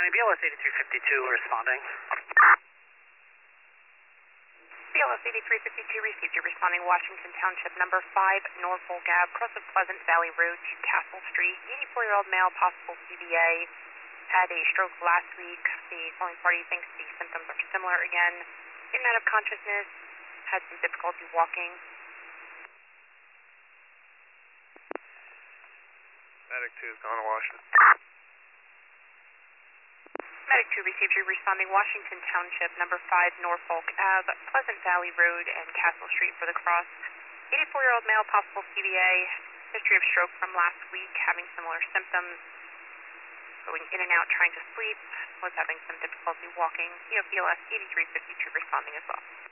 BLS 8352 responding. BLS 8352 received you responding Washington Township, number 5, Norfolk Ave, cross of Pleasant Valley Road to Castle Street. 84-year-old male, possible CBA, had a stroke last week. The calling party thinks the symptoms are similar again. In and out of consciousness, had some difficulty walking. Medic 2 is going to Washington. Medic 2 received you responding Washington Township, number 5, Norfolk Ave, Pleasant Valley Road and Castle Street for the cross. 84-year-old male, possible CBA, history of stroke from last week, having similar symptoms, going in and out trying to sleep, was having some difficulty walking. BLS 8352 responding as well.